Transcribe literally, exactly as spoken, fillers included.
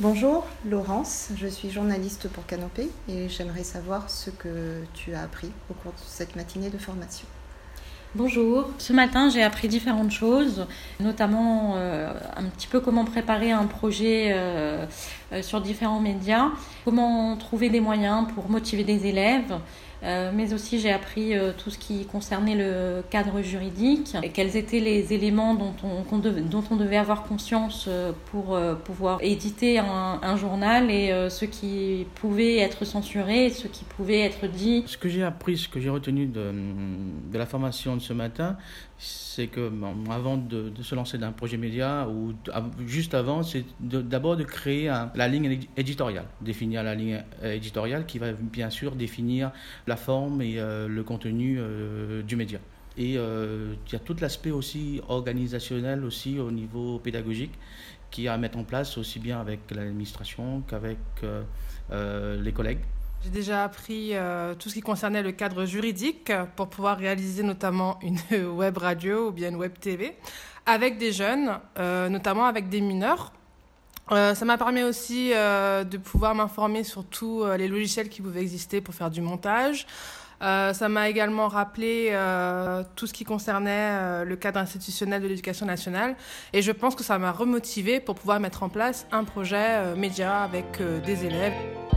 Bonjour Laurence, je suis journaliste pour Canopé et j'aimerais savoir ce que tu as appris au cours de cette matinée de formation. Bonjour, ce matin j'ai appris différentes choses, notamment euh, un petit peu comment préparer un projet euh, euh, sur différents médias, comment trouver des moyens pour motiver des élèves, euh, mais aussi j'ai appris euh, tout ce qui concernait le cadre juridique et quels étaient les éléments dont on, qu'on devait, dont on devait avoir conscience euh, pour euh, pouvoir éditer un, un journal et euh, ce qui pouvait être censuré et ce qui pouvait être dit. Ce que j'ai appris, ce que j'ai retenu de, de la formation de ce matin, c'est que bon, avant de, de se lancer dans un projet média, ou juste avant, c'est de, d'abord de créer un, la ligne éditoriale, définir la ligne éditoriale qui va bien sûr définir la forme et euh, le contenu euh, du média. Et euh, il y a tout l'aspect aussi organisationnel aussi au niveau pédagogique qui est à mettre en place aussi bien avec l'administration qu'avec euh, euh, les collègues. J'ai déjà appris euh, tout ce qui concernait le cadre juridique pour pouvoir réaliser notamment une web radio ou bien une web T V avec des jeunes, euh, notamment avec des mineurs. Euh, ça m'a permis aussi euh, de pouvoir m'informer sur tous euh, les logiciels qui pouvaient exister pour faire du montage. Euh, ça m'a également rappelé euh, tout ce qui concernait euh, le cadre institutionnel de l'éducation nationale et je pense que ça m'a remotivée pour pouvoir mettre en place un projet euh, média avec euh, des élèves.